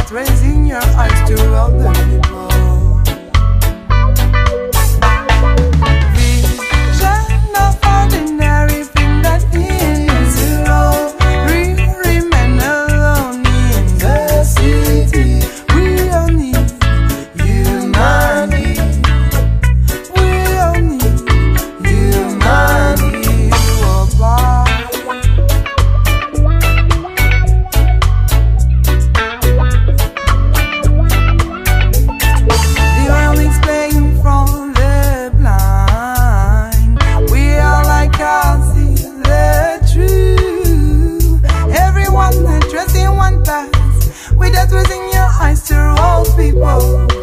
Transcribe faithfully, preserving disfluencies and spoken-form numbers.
that raising your eyes to all the people. Vision of ordinary thing that is low. We remain alone in the city. We all need humanity. We all need humanity. Oh, bye. Without raising your eyes to all people.